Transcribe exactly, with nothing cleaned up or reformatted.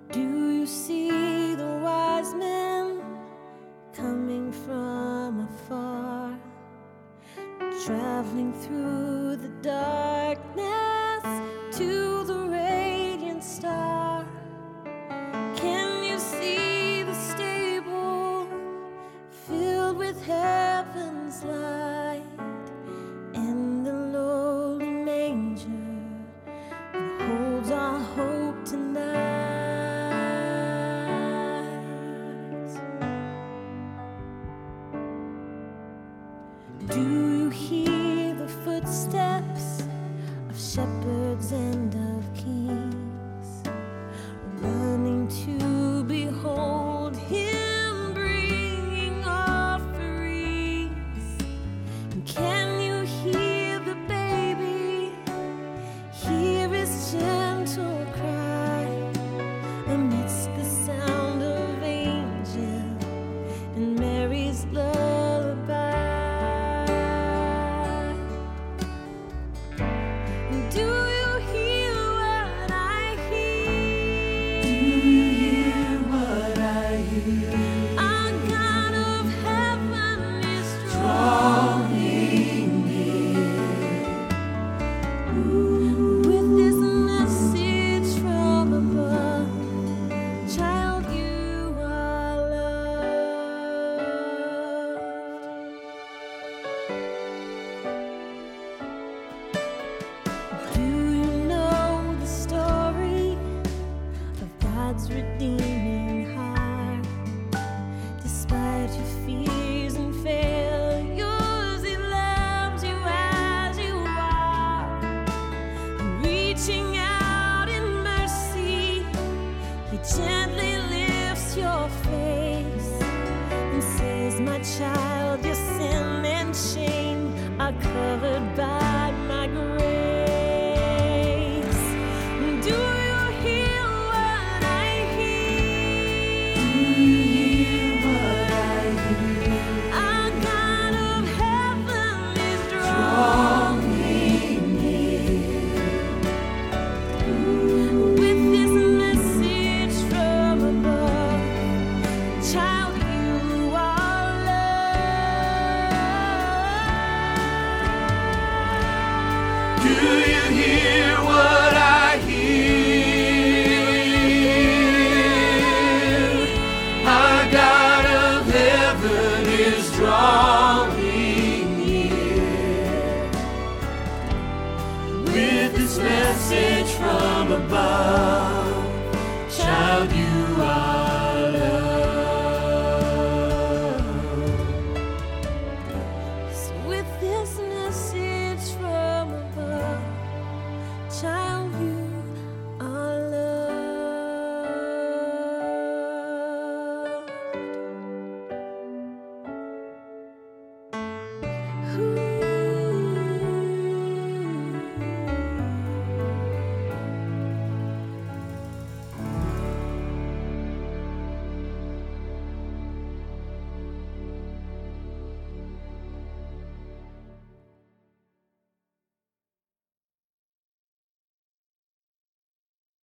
Do you see the wise men coming from afar, traveling through the darkness to the radiant star? Can you see the stable filled with heaven's light, and the lowly manger that holds our hope tonight? Do you hear the footsteps of shepherds and of kings, running to behold him, bringing offerings? And can you hear the baby, hear his gentle cry, amidst the sound of angel and Mary's lullaby? Do you hear what I hear? Do you hear what I hear? Our God of heaven is Drawing near. with this message from above. Child, you are loved. Do you know the story of God's redeeming heart? Despite your fears and failures, He loves you as you are. And reaching out in mercy, He gently lifts your face and says, my child, your sin and shame are covered by